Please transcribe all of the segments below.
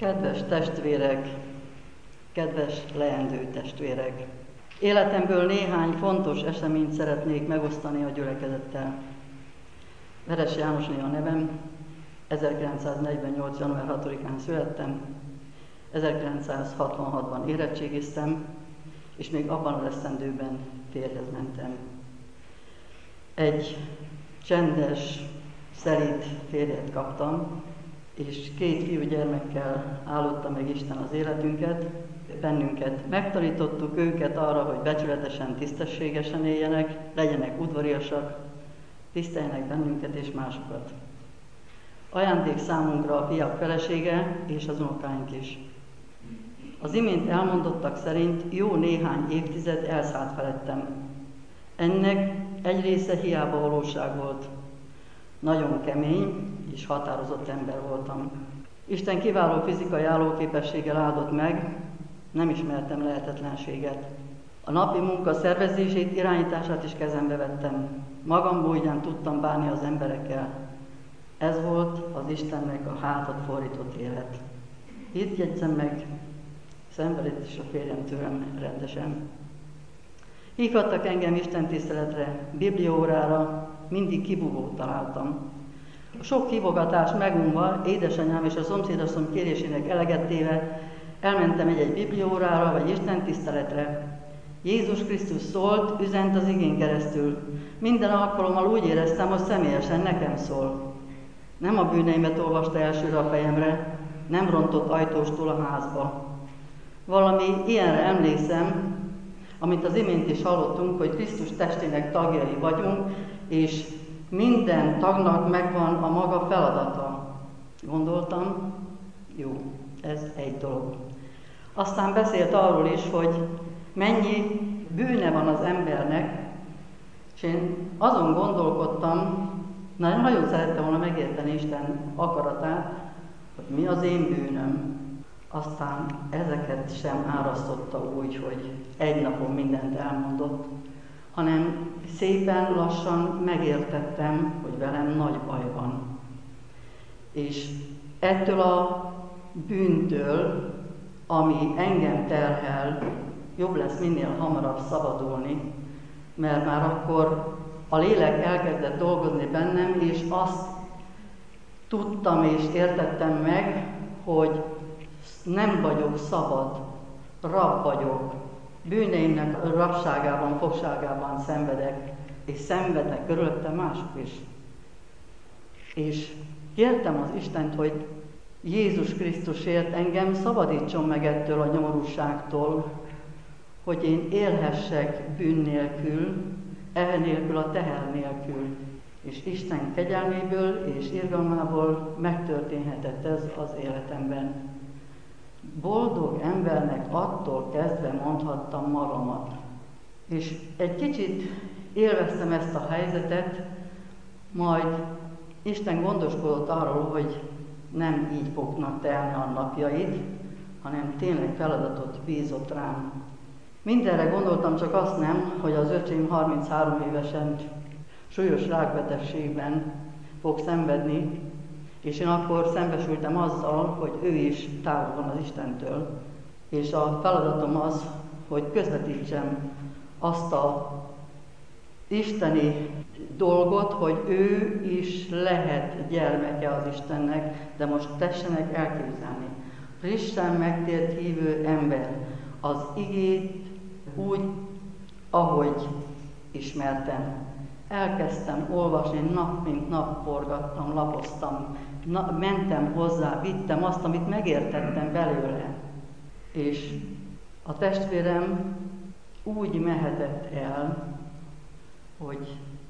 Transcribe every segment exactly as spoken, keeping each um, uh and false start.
Kedves testvérek, kedves leendő testvérek! Életemből néhány fontos eseményt szeretnék megosztani a gyülekezettel. Veres Jánosné a nevem, ezerkilencszáznegyvennyolc. január hatodikán születtem, ezerkilencszázhatvanhatban érettségiztem, és még abban az esztendőben férjhez mentem. Egy csendes, szelíd férjet kaptam, és két fiúgyermekkel állotta meg Isten az életünket, bennünket. Megtanítottuk őket arra, hogy becsületesen, tisztességesen éljenek, legyenek udvariasak, tiszteljenek bennünket és másokat. Ajándék számunkra a fiak felesége és az unokáink is. Az imént elmondottak szerint jó néhány évtized elszállt felettem. Ennek egy része hiába valóság volt. Nagyon kemény és határozott ember voltam. Isten kiváló fizikai állóképességgel áldott meg, nem ismertem lehetetlenséget. A napi munka szervezését, irányítását is kezembe vettem. Magamból ugyan tudtam bánni az emberekkel. Ez volt az Istennek a hátat fordított élet. Itt jegyzem meg, szenvedett is a férjem tőlem rendesen. Hívhattak engem istentiszteletre, bibliaórára, mindig kibúvót találtam. A sok hívogatás megunva, édesanyám és a szomszédasszony kérésének eleget téve, elmentem egy-egy bibliaórára vagy istentiszteletre. Jézus Krisztus szólt, üzent az igén keresztül. Minden alkalommal úgy éreztem, hogy személyesen nekem szól. Nem a bűneimet olvasta elsőre a fejemre, nem rontott ajtóstól a házba. Valami ilyenre emlékszem, amit az imént is hallottunk, hogy Krisztus testének tagjai vagyunk, és minden tagnak megvan a maga feladata. Gondoltam, jó, ez egy dolog. Aztán beszélt arról is, hogy mennyi bűne van az embernek, és én azon gondolkodtam, nagyon, nagyon szerettem volna megérteni Isten akaratát, hogy mi az én bűnöm. Aztán ezeket sem árasztotta úgy, hogy egy napon mindent elmondott, hanem szépen lassan megértettem, hogy velem nagy baj van. És ettől a bűntől, ami engem terhel, jobb lesz minél hamarabb szabadulni, mert már akkor a lélek elkezdett dolgozni bennem, és azt tudtam és értettem meg, hogy nem vagyok szabad, rab vagyok, bűneimnek rabságában, fogságában szenvedek, és szenvednek körülöttem mások is. És kértem az Istent, hogy Jézus Krisztusért engem szabadítson meg ettől a nyomorúságtól, hogy én élhessek bűn nélkül, elnélkül a teher nélkül. És Isten kegyelméből és irgalmából megtörténhetett ez az életemben. Boldog embernek attól kezdve mondhattam magamat. És egy kicsit élveztem ezt a helyzetet, majd Isten gondoskodott arról, hogy nem így fognak telni a napjaid, hanem tényleg feladatot bízott rám. Mindenre gondoltam, csak azt nem, hogy az öcsém harminchárom évesen súlyos rákbetegségben fog szenvedni, és én akkor szembesültem azzal, hogy ő is távol van az Istentől. És a feladatom az, hogy közvetítsem azt a isteni dolgot, hogy ő is lehet gyermeke az Istennek, de most tessenek elképzelni. Frissen megtért hívő ember az igét úgy, ahogy ismertem. Elkezdtem olvasni, nap mint nap forgattam, lapoztam, na, mentem hozzá, vittem azt, amit megértettem belőle. És a testvérem úgy mehetett el, hogy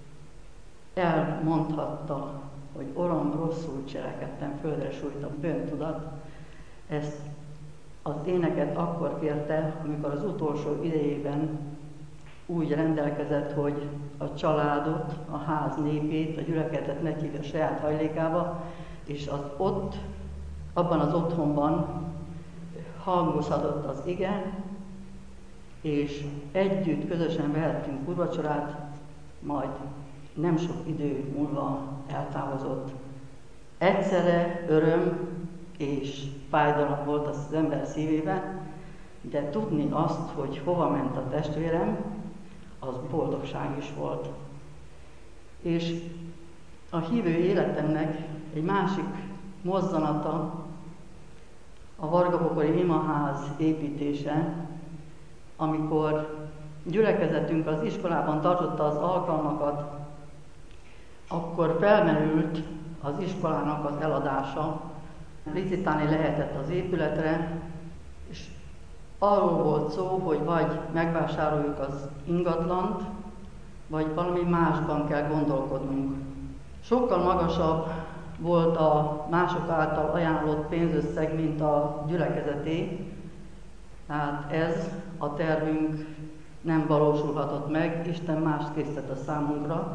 elmondhatta, hogy Uram, rosszul cselekedtem, földre sújt a bűntudat. Ezt az éneket akkor kérte, amikor az utolsó idejében úgy rendelkezett, hogy a családot, a ház népét, a gyülekezetet meghívja saját hajlékába, és az ott, abban az otthonban hangozhatott az ige, és együtt, közösen vehettünk úrvacsorát, majd nem sok idő múlva eltávozott. Egyszerre öröm és fájdalom volt az ember szívében, de tudni azt, hogy hova ment a testvérem, az boldogság is volt. És a hívő életemnek egy másik mozzanata a Varga-Bokori imaház építése, amikor gyülekezetünk az iskolában tartotta az alkalmakat, akkor felmerült az iskolának az eladása, licitálni lehetett az épületre, és arról volt szó, hogy vagy megvásároljuk az ingatlant, vagy valami másban kell gondolkodnunk. Sokkal magasabb volt a mások által ajánlott pénzösszeg, mint a gyülekezeté, tehát ez a tervünk nem valósulhatott meg, Isten mást készített a számunkra.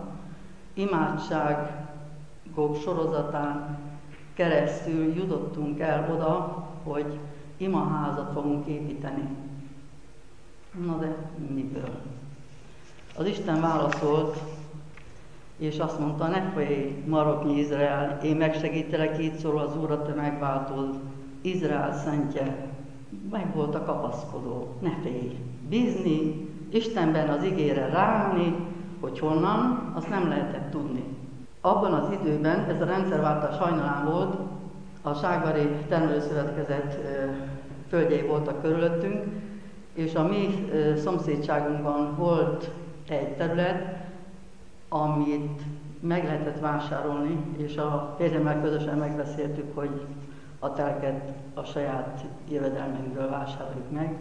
Imádságok sorozatán keresztül jutottunk el oda, hogy imaházat fogunk építeni. Na de miből? Az Isten válaszolt, és azt mondta, ne félj, maroknyi Izrael, én megsegítelek, így szól az Úr, a te megváltod, Izrael szentje. Meg volt a kapaszkodó, ne félj. Bízni, Istenben az igére ráállni, hogy honnan, azt nem lehetett tudni. Abban az időben, ez a rendszerváltás hajnalán volt, a Ságvári Termelőszövetkezet földjei voltak körülöttünk, és a mi szomszédságunkban volt egy terület, amit meg lehetett vásárolni, és a férjemmel közösen megbeszéltük, hogy a telket a saját jövedelmünkből vásároljuk meg.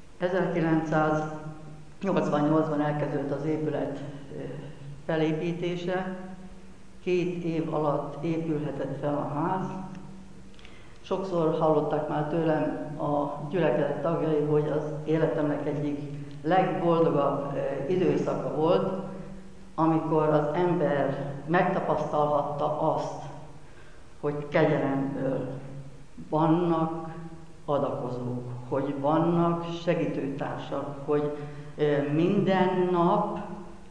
ezerkilencszáznyolcvannyolcban elkezdődött az épület felépítése, két év alatt épülhetett fel a ház. Sokszor hallották már tőlem a gyülekezet tagjai, hogy az életemnek egyik legboldogabb időszaka volt, amikor az ember megtapasztalhatta azt, hogy kegyelemből vannak adakozók, hogy vannak segítőtársak, hogy minden nap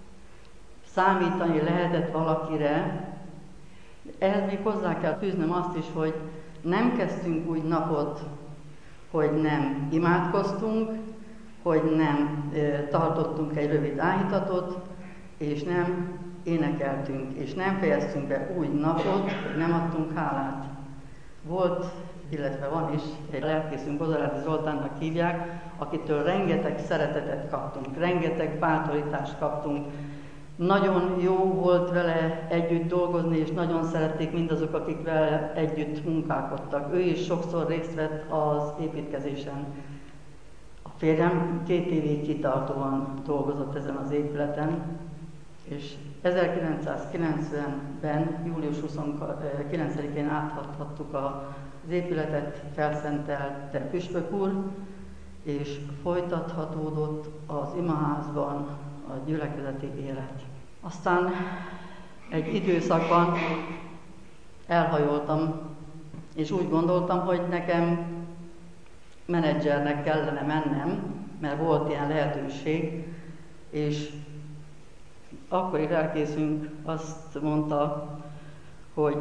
számítani lehetett valakire. Ehhez még hozzá kell fűznöm azt is, hogy nem kezdtünk úgy napot, hogy nem imádkoztunk, hogy nem tartottunk egy rövid áhítatot, és nem énekeltünk, és nem fejeztünk be úgy napot, hogy nem adtunk hálát. Volt, illetve van is egy lelkészünk, Bozarádi Zoltánnak hívják, akitől rengeteg szeretetet kaptunk, rengeteg bátorítást kaptunk. Nagyon jó volt vele együtt dolgozni, és nagyon szerették mindazok, akik vele együtt munkálkodtak. Ő is sokszor részt vett az építkezésen. A férjem két évig kitartóan dolgozott ezen az épületen, és ezerkilencszázkilencvenben, július huszonkilencedikén áthathattuk az épületet, felszentelte püspök úr, és folytathatódott az imaházban a gyülekezeti élet. Aztán egy időszakban elhajoltam, és úgy gondoltam, hogy nekem menedzsernek kellene mennem, mert volt ilyen lehetőség, és akkori lelkészünk azt mondta, hogy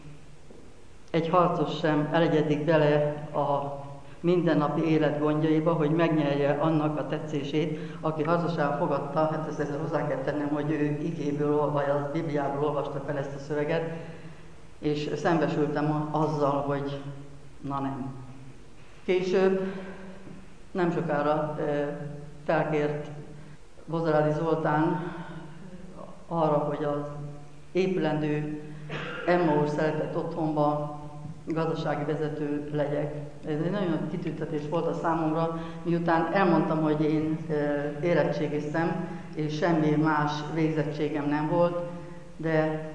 egy harcos sem elegyedik bele a mindennapi élet gondjaiba, hogy megnyerje annak a tetszését, aki harcosára fogadta, hát ezt ezzel hozzá kell tennem, hogy ő igéből, vagy a Bibliából olvasta fel ezt a szöveget, és szembesültem azzal, hogy na nem. Később, nem sokára felkért Bozarádi Zoltán arra, hogy az épülendő Emmaus szeretett otthonba gazdasági vezető legyek. Ez egy nagyon nagy kitüntetés volt a számomra, miután elmondtam, hogy én érettségiztem, és semmi más végzettségem nem volt, de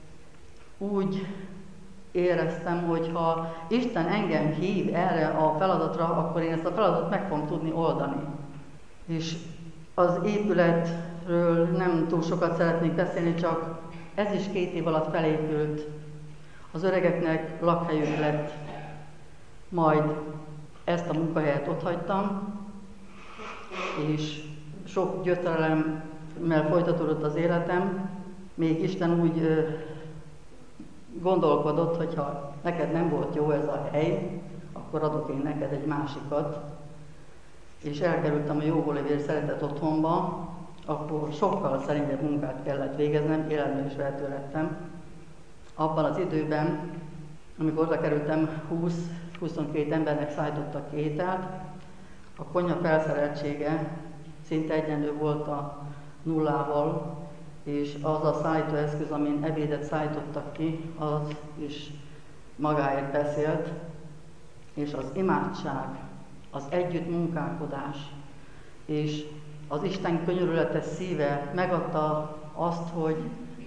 úgy éreztem, hogy ha Isten engem hív erre a feladatra, akkor én ezt a feladatot meg fogom tudni oldani. És az épületről nem túl sokat szeretnék beszélni, csak ez is két év alatt felépült. Az öregeknek lakhelyük lett, majd ezt a munkahelyet otthagytam, és sok gyötrelemmel folytatódott az életem, még Isten úgy ö, gondolkodott, hogy ha neked nem volt jó ez a hely, akkor adok én neked egy másikat. És elkerültem a jóvolévér szeretett otthonba, akkor sokkal szerényebb munkát kellett végeznem, életben is vehető lettem. Abban az időben, amikor oda kerültem, húsz-huszonkettő embernek szállítottak ki ételt, a konyha felszereltsége szinte egyenlő volt a nullával, és az a szállítóeszköz, amin ebédet szállítottak ki, az is magáért beszélt, és az imádság, az együttmunkálkodás, és az Isten könyörületes szíve megadta azt, hogy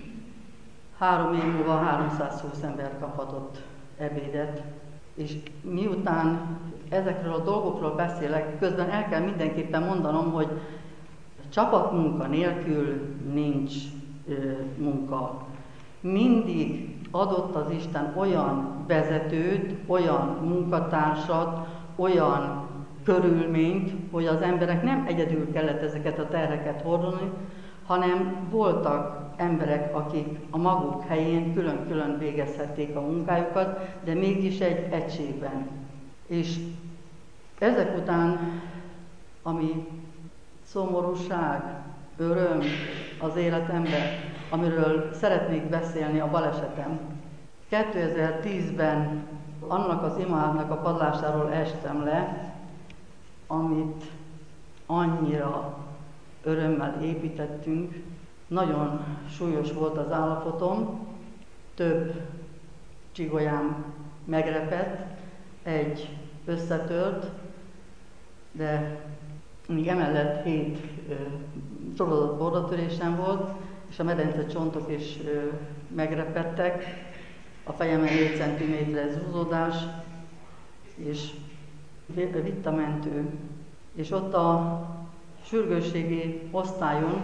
három év múlva háromszázhúsz ember kaphatott ebédet, és miután ezekről a dolgokról beszélek, közben el kell mindenképpen mondanom, hogy csapatmunka nélkül nincs ö, munka. Mindig adott az Isten olyan vezetőt, olyan munkatársat, olyan körülményt, hogy az emberek nem egyedül kellett ezeket a terheket hordani, hanem voltak emberek, akik a maguk helyén külön-külön végezhették a munkájukat, de mégis egy egységben. És ezek után, ami szomorúság, öröm az életemben, amiről szeretnék beszélni, a balesetem. kétezer-tízben annak az imádnak a padlásáról estem le, amit annyira örömmel építettünk. Nagyon súlyos volt az állapotom, több csigolyám megrepett, egy összetört, de még emellett hét sorozat bordatörésem volt, és a medence csontok is ö, megrepettek, a fejemen négy centiméteres zúzódás, és vittamentő. És ott a sürgősségi osztályon,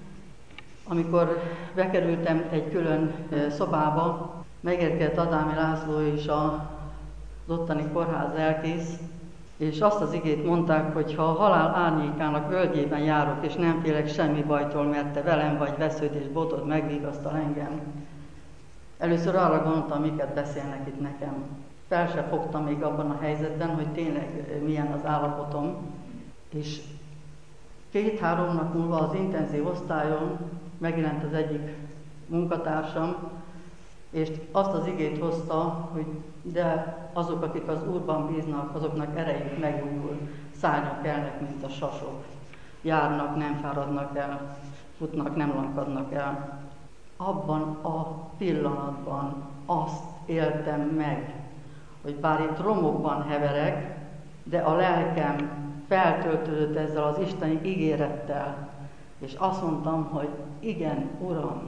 amikor bekerültem egy külön szobába, megérkezett Adámi László és az ottani kórház lelkész, és azt az igét mondták, hogy ha a halál árnyékának völgyében járok, és nem félek semmi bajtól, mert te velem vagy, vesződ és botod megvigasztal engem. Először arra gondoltam, miket beszélnek itt nekem. Fel se fogtam még abban a helyzetben, hogy tényleg milyen az állapotom. És két-három nap múlva az intenzív osztályon megjelent az egyik munkatársam, és azt az igét hozta, hogy de azok, akik az Úrban bíznak, azoknak erejük megújul, szállnak elnek, mint a sasok. Járnak, nem fáradnak el, futnak, nem lankadnak el. Abban a pillanatban azt éltem meg, hogy bár itt romokban heverek, de a lelkem feltöltődött ezzel az isteni ígérettel, és azt mondtam, hogy igen, Uram,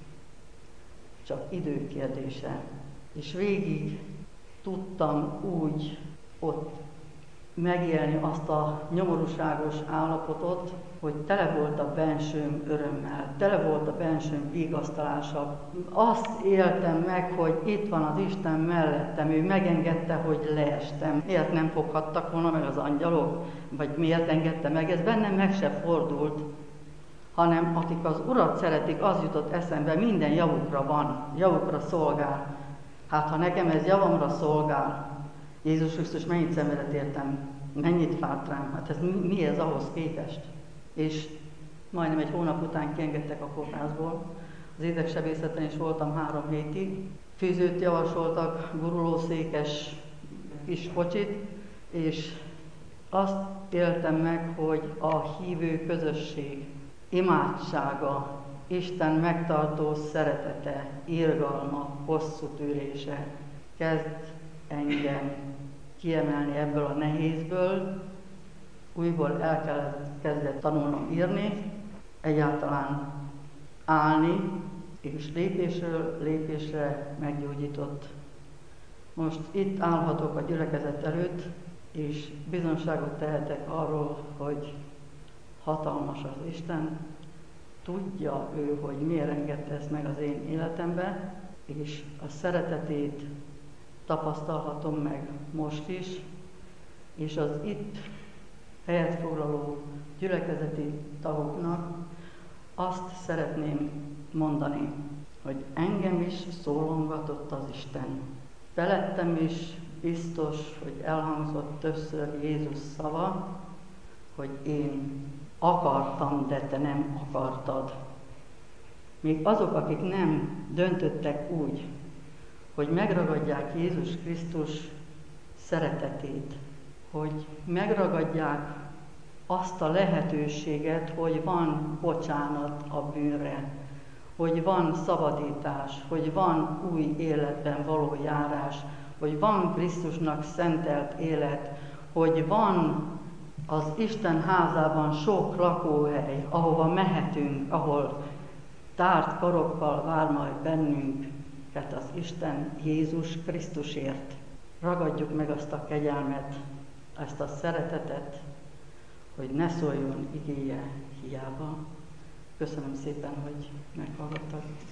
csak idő kérdése. És végig tudtam úgy ott megélni azt a nyomorúságos állapotot, hogy tele volt a bensőm örömmel, tele volt a bensőm vigasztalással. Azt éltem meg, hogy itt van az Isten mellettem, ő megengedte, hogy leestem. Miért nem foghattak volna meg az angyalok? Vagy miért engedte meg? Ez bennem meg se fordult, hanem akik az Urat szeretik, az jutott eszembe, minden javukra van, javukra szolgál. Hát ha nekem ez javamra szolgál, Jézus Krisztus mennyit szenvedett értem, mennyit fárt rám, hát ez mi, mi ez ahhoz képest? És majdnem egy hónap után kiengedtek a kórházból. Az idegsebészeten is voltam három hétig. Fűzőt javasoltak, gurulószékes kis kocsit, és azt éltem meg, hogy a hívő közösség imádsága, Isten megtartó szeretete, irgalma, hosszú tűrése kezd engem kiemelni ebből a nehézből. Újból el kellett kezdett tanulnom írni, egyáltalán állni, és lépésről lépésre meggyógyított. Most itt állhatok a gyülekezet előtt, és bizonságot tehetek arról, hogy hatalmas az Isten, tudja ő, hogy miért engedte ezt meg az én életembe, és a szeretetét tapasztalhatom meg most is, és az itt helyet foglaló gyülekezeti tagoknak azt szeretném mondani, hogy engem is szólongatott az Isten. Felettem is biztos, hogy elhangzott többször Jézus szava, hogy én akartam, de te nem akartad. Még azok, akik nem döntöttek úgy, hogy megragadják Jézus Krisztus szeretetét, hogy megragadják azt a lehetőséget, hogy van bocsánat a bűnre, hogy van szabadítás, hogy van új életben való járás, hogy van Krisztusnak szentelt élet, hogy van az Isten házában sok lakóhely, ahova mehetünk, ahol tárt karokkal vár majd bennünket az Isten Jézus Krisztusért. Ragadjuk meg azt a kegyelmet, ezt a szeretetet, hogy ne szóljon igéje hiába. Köszönöm szépen, hogy meghallgattak.